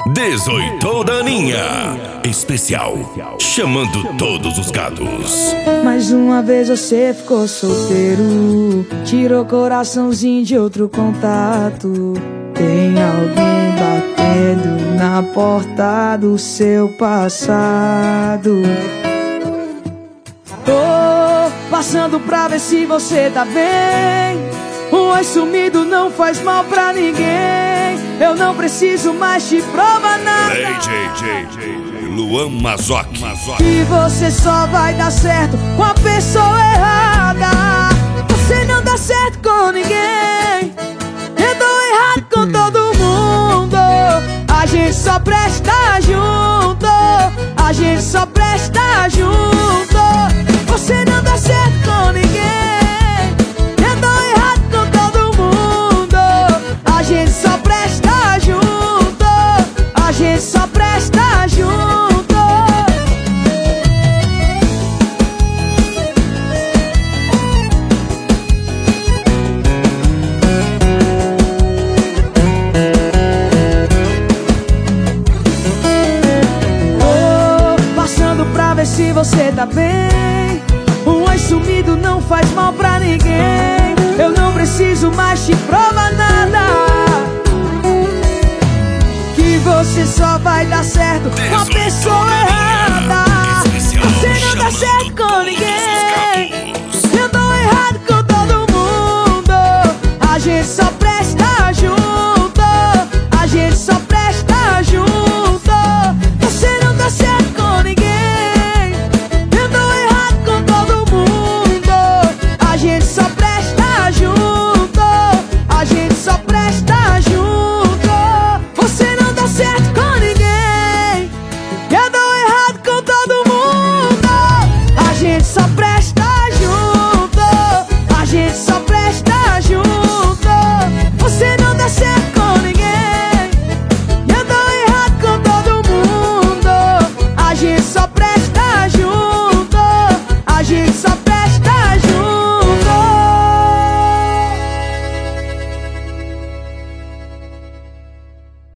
18 da Aninha. Especial, chamando todos os gatos. Mais uma vez você ficou solteiro, tirou coraçãozinho de outro contato. Tem alguém batendo na porta do seu passado. Tô passando pra ver se você tá bem. Um oi sumido não faz mal pra ninguém. Eu não preciso mais te provar nada. Luan Mazoc. E você só vai dar certo com a pessoa errada. Você não dá certo com ninguém. Eu dou errado com todo mundo. A gente só presta junto. A gente só presta junto. Você não dá certo com ninguém. Eu dou errado com todo mundo. A gente só presta junto. A gente só presta junto. Se você tá bem, um oi sumido não faz mal pra ninguém. Eu não preciso mais te provar nada. Que você só vai dar certo com a pessoa errada.